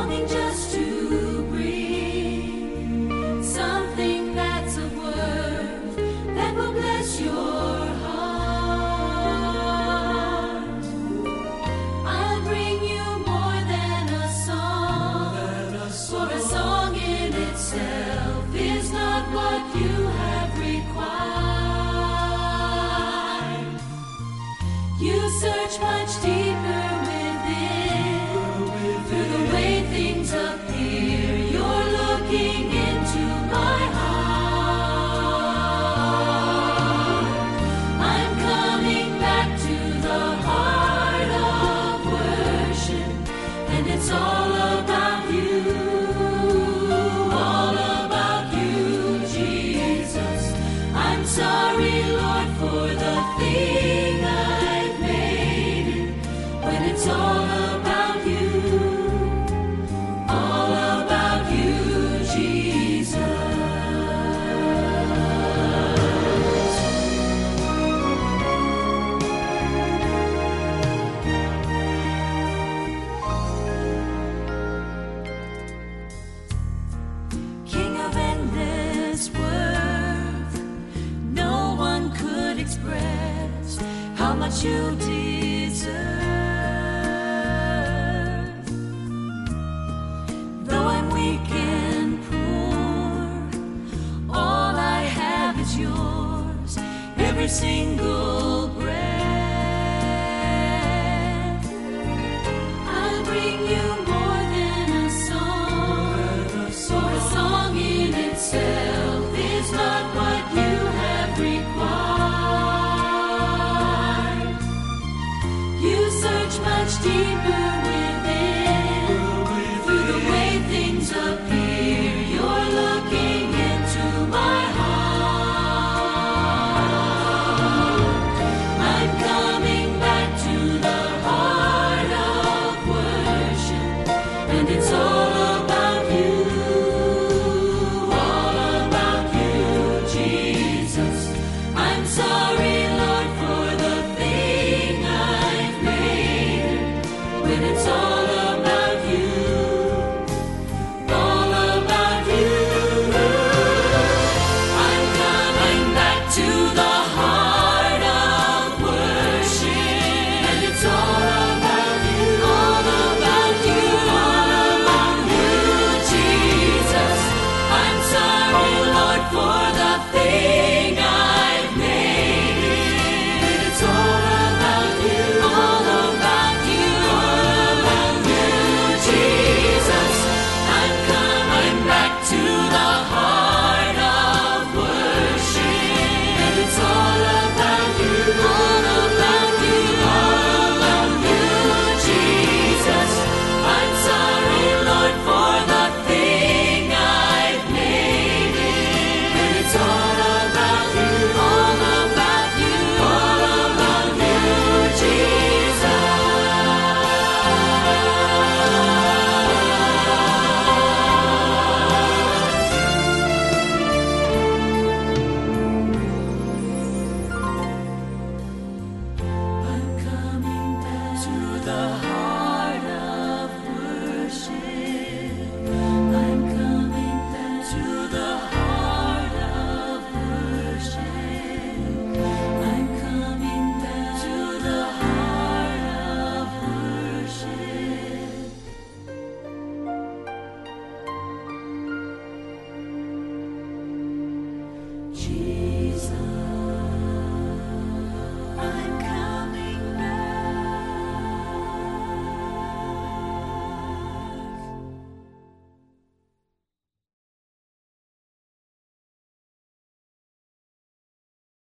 longing just to bring something that's of worth that will bless your heart. I'll bring you more than a song, for a song in itself is not what you have required. You search much deeper within, through the way things appear. You're looking into my heart. I'm coming back to the heart of worship, and it's all about you, all about you, Jesus. I'm sorry, Lord, for the thing I've made it, when it's all about you, all about you, Jesus. King of endless worth, no one could express how much you deserve. Though I'm weak and poor, all I have is yours, every single breath. I'll bring you more than a song, for a song in itself is not what you have required. You search much deeper within, through the way things appear. You're looking into my heart. I'm coming back to the heart of worship, and it's all about you, all about you, Jesus. I'm sorry, Lord, for the thing I've made, when it's all about you, all about you. I'm coming back to the heart of worship, and it's all about you, all about you, all about you, Jesus. I'm sorry, Lord, for the thing I've made, and it's all about you, all about you, all about you, Jesus. I'm coming back to the heart of worship, and it's all about you, all about you, all about you, Jesus. I'm sorry, Lord, for the thing I've made, and it's all about you, all about you, all about you, Jesus. I'm coming back to the heart